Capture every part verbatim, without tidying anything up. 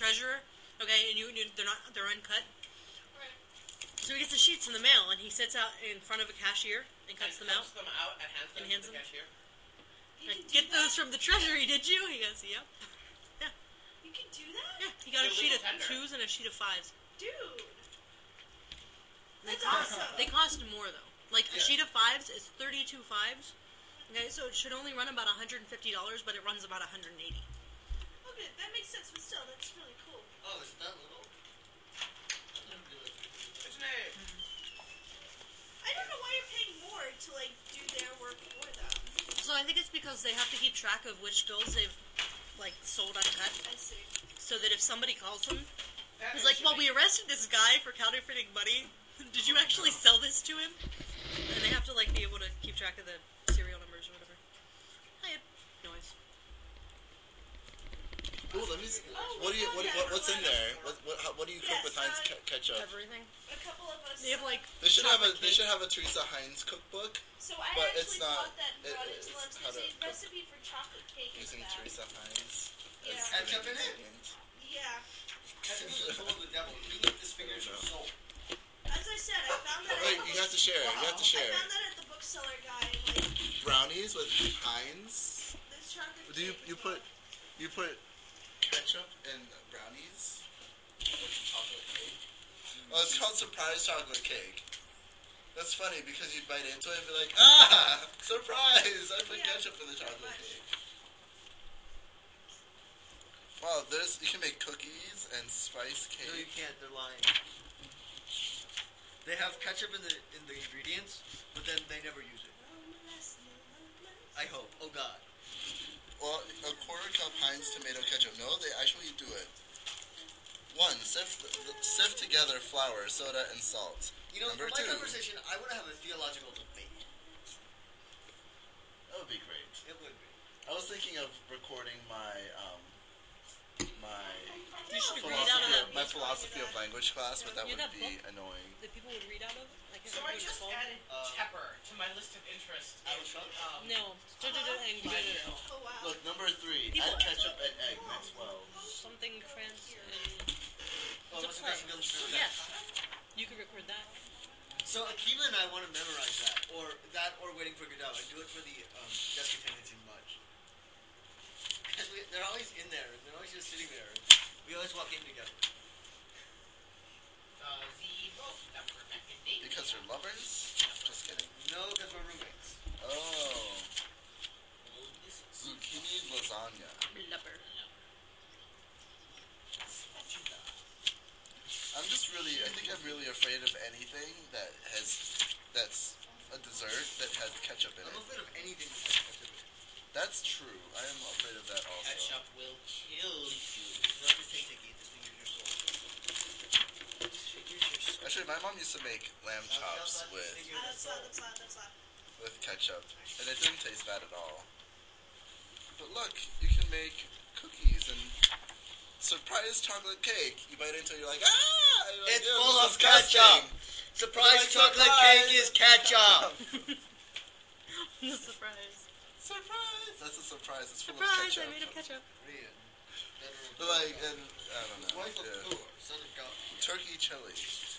treasurer, okay, and you, you they're not they're uncut. Right. So he gets the sheets in the mail, and he sits out in front of a cashier and cuts and them out. Cuts them out and hands them And hands to the them. cashier. You Like, can get do those that? from the treasury, did you? He goes, yep. You can do that? Yeah, he got a They're sheet legal of tender. twos and a sheet of fives. Dude. They That's cost, awesome. They cost more, though. Like, a Yeah. sheet of fives is thirty-two fives. Okay, so it should only run about one hundred fifty dollars, but it runs about one hundred eighty dollars. Okay, that makes sense, but still, that's really cool. Oh, is it that little? It's an A. I don't know why you're paying more to, like, do their work for them. So I think it's because they have to keep track of which bills they've, like, sold uncut. I see. So that if somebody calls them, That he's is like, well, we shipping. arrested this guy for counterfeiting money. Did you actually sell this to him? And they have to, like, be able to keep track of the serial numbers or whatever. Hi, noise. Ooh, let me. See. Oh, What do you? What, we what found what's in that. there? What what, how, what do you cook Yes, with Heinz uh, ke- ketchup? Everything. A couple of us. They have, like, They should have a. chocolate They cake. should have a Teresa Heinz cookbook So I but actually it's not- bought that and it- brought it to it's lunch. how There's a to cook recipe for chocolate cake in using that. Teresa Heinz. Yeah. as Ketchup an in it? ingredient. Yeah. Ketchup is the tool of the devil. Eating it with his fingers or soul. As I said, I found that. Wait, at the you have to share. You have to I share. found that at the bookseller guy. Like Brownies with Heinz. this chocolate Do you cake you as put well. you put ketchup in brownies? With chocolate cake. Oh, it's called surprise chocolate cake. That's funny because you'd bite into it and be like, ah, surprise! I put Yeah, ketchup in the pretty chocolate much. cake. Wow, there's you can make cookies and spice cake. No, you can't. They're lying. They have ketchup in the in the ingredients, but then they never use it. I hope. Oh God. Well, a quarter cup Heinz tomato ketchup. No, they actually do it. One, sift sift together flour, soda, and salt. You know, Number for my two. conversation, I want to have a theological debate. That would be great. It would be. I was thinking of recording my um my You should read out of philosophy of, that. my philosophy of language class, but that You would have be book? annoying. That people would read out of? Like, So I just added Uh, Tepper to my list of interests. in, Alice Shut? um, No. Da-da-da and da-da-da. Oh wow. Look, number three, People- add ketchup and egg, mix well. Something trans and... Oh, It's a what's the play. question? Illustrator? Yes. You can record that. So Akiva and I want to memorize that, or that, or waiting for Godot. I do it for the um, desk attendants in Mudge. Because we, they're always in there. They're always just sitting there. We always walk in together. uh, zero. Tepper macadamia. Because you're lovers? Just kidding. No, because we're roommates. Oh, zucchini lasagna. Blubber. I'm just really, I think I'm really afraid of anything that has, that's a dessert that has ketchup in I'm it. afraid of anything that has ketchup in it. That's true. I am afraid of that also. Ketchup will kill you. Not just take take it. This thing is your soul. Figures your soul. Actually, my mom used to make lamb chops with Ah, that's loud. That's loud. That's loud. with ketchup, and it didn't taste bad at all. But look, you can make cookies and surprise chocolate cake. You bite into it, you're like, ah! You're like, It's "Ew, full this of is disgusting." ketchup. Surprise Like, chocolate surprise, cake is it's ketchup. The surprise. Surprise! That's a surprise. It's full Surprise, of I ketchup. made a ketchup. Brilliant. But like, and I don't know. Wife of yeah. Thor, son of God. Turkey chili,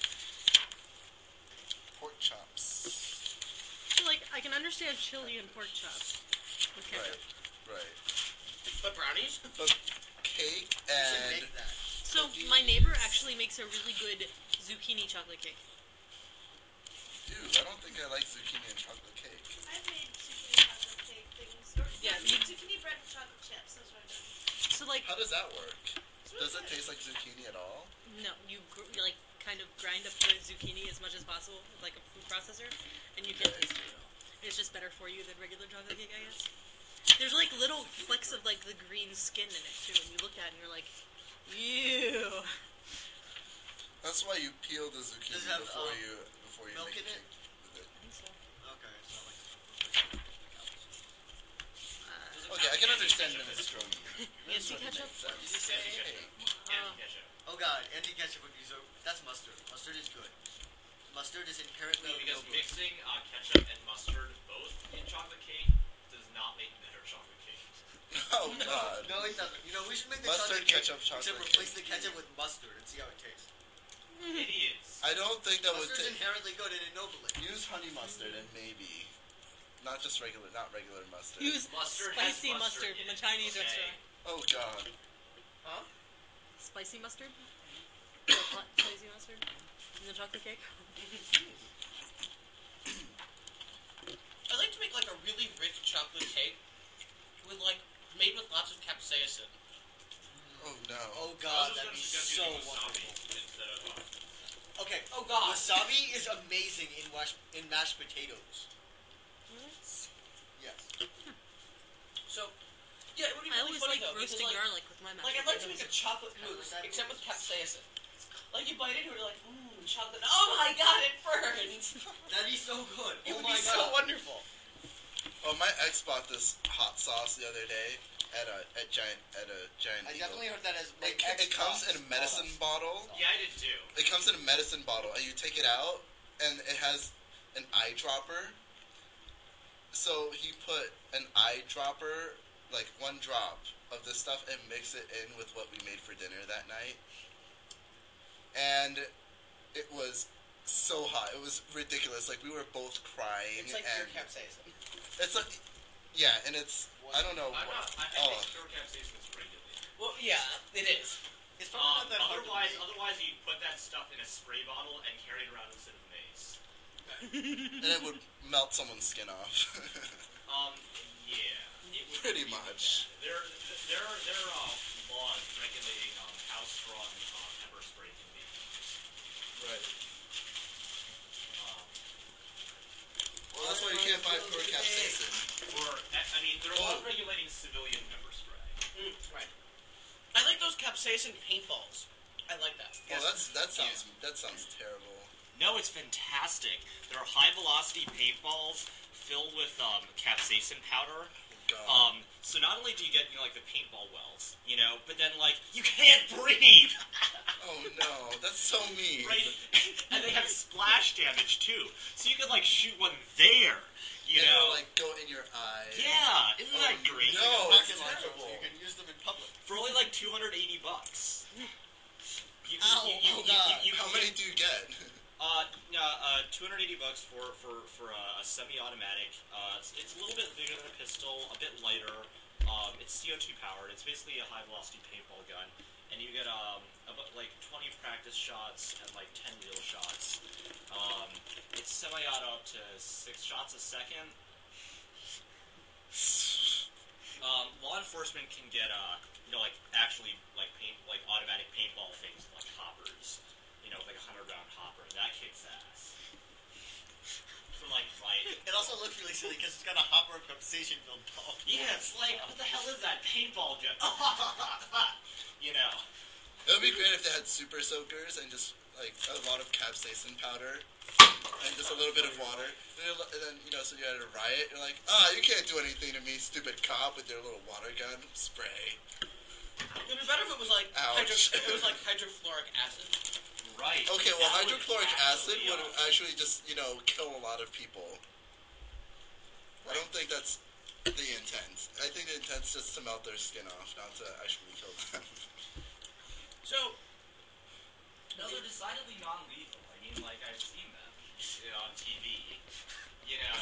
pork chops. So, like, I can understand chili and pork chops with ketchup. Right, right. But brownies? But cake You should and make that. So, my neighbor actually makes a really good zucchini chocolate cake. dude, I don't think I like zucchini and chocolate cake. I've made zucchini chocolate cake things. Or Yeah, not you- zucchini bread with chocolate chips. That's what I've done. So, like, How does that work? It's really Does it good. taste like zucchini at all? no, you, gr- you like kind of grind up the zucchini as much as possible with like a food processor, and you can't taste it at all. It's just better for you than regular chocolate cake, I guess. There's like little flecks of like the green skin in it too, and you look at it and you're like, ew. That's why you peel the zucchini Does it have, before um, you before you milk make in a it? cake with it. I think so. Okay, it's not like. Uh, Okay, I can understand minestrone. Yes, you ketchup? Makes sense. Did you say Hey. Uh, ketchup? Oh God, anti ketchup would be so. That's mustard. Mustard is good. Mustard is inherently No, because no good. mixing uh, ketchup and mustard both in chocolate cake does not make better chocolate cake. Oh god. No, it doesn't. You know, we should make the Mustard, chocolate cake, ketchup, chocolate except cake. replace the ketchup with mustard and see how it tastes. Idiots. I don't think that would Mustard's take. inherently good and ennobling. Use honey mustard and maybe, not just regular, not regular mustard. Use Mustard has spicy mustard, mustard in from a it, Chinese okay? restaurant. Oh god. Huh? Spicy mustard? Or hot spicy mustard? In the chocolate cake? I like to make like a really rich chocolate cake with like made with lots of capsaicin. Oh no. Oh I god, was that'd be just so gonna suggest using wasabi wonderful. instead of. Uh, Okay. Oh god. Wasabi is amazing in wash in mashed potatoes. Yes. So, yeah, it would be I really always funny like though because roasting like, garlic with my mashed like I'd like to make potatoes. a chocolate How mousse does that except with work? capsaicin. Like you bite into it, you're like, mmm, chocolate. Oh my god, it burns. That'd be so good. It Oh would my be god. so wonderful. Oh, my ex bought this hot sauce the other day at a at giant at a giant I Eagle. definitely heard that as my It, ex it comes boss. in a medicine bottle. yeah, I did too. It comes in a medicine bottle, and you take it out, and it has an eyedropper. So he put an eyedropper, like one drop of this stuff, and mix it in with what we made for dinner that night. And it was so hot. It was ridiculous. Like we were both crying. It's like and pure capsaicin. it's like, yeah, and it's I don't know. I'm what- not. I, I oh. think pure capsaicin is regulated. Well, yeah, it is. It's probably Um, not that hard to otherwise, make. otherwise you put that stuff in a spray bottle and carry it around instead of a mace. and it would melt someone's skin off. Um, yeah. It would Pretty be much. bad. There, there are there are uh, laws regulating um, how strong uh, pepper spray can be. Right. Um, Well, that's why you can't buy pure capsaicin. or I I mean, there are laws Oh. regulating civilian pepper spray. Mm, right. I like those capsaicin paintballs. I like that. Well, that's that sounds that sounds terrible. No, it's fantastic. There are high velocity paintballs filled with um, capsaicin powder. God. Um, so not only do you get, you know, like the paintball wells, you know, but then like you can't breathe. Oh no, that's so mean. Right? And they have splash damage too. So you could like shoot one there, you And know. it'll, like go in your eye. Yeah, isn't Oh, that great? no. Like a it's rocket launcher, terrible. so you can use them in public. For only like two hundred eighty bucks. You, Ow, you, you, oh, you, God. you, you, How many do you get? Uh, no, uh, two hundred eighty bucks for for for uh, a semi-automatic. Uh, it's, it's a little bit bigger than a pistol, a bit lighter. Um, it's C O two powered. It's basically a high-velocity paintball gun, and you get um about like twenty practice shots and like ten real shots. Um, it's semi-auto up to six shots a second. Um, law enforcement can get uh you know like actually like paint like automatic paintball things like hoppers. You know, with like a hundred round hopper. That kicks ass. For like riot. It also looks really silly because it's got a hopper of capsaicin filled ball. Yeah, it's like, what the hell is that paintball gun? You know. It would be great if they had super soakers and just like a lot of capsaicin powder and just a little bit of water. And then, and then you know, so you're at a riot, you're like, ah, you can't do anything to me, stupid cop, with your little water gun spray. It'd be better if it was like Ouch. hydro, it was like hydrofluoric acid. Right. Okay, well, That would hydrochloric acid actually, would uh, actually just, you know, kill a lot of people. I don't think that's the intent. I think the intent's just to melt their skin off, not to actually kill them. So, No, they're decidedly non-lethal. I mean, like, I've seen them you know, on T V. You know,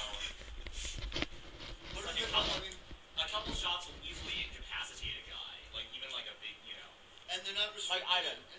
What Like are a the- couple- I mean, a couple shots will easily incapacitate a guy. Like, even like a big, you know. and they're not like restricted. Ivan,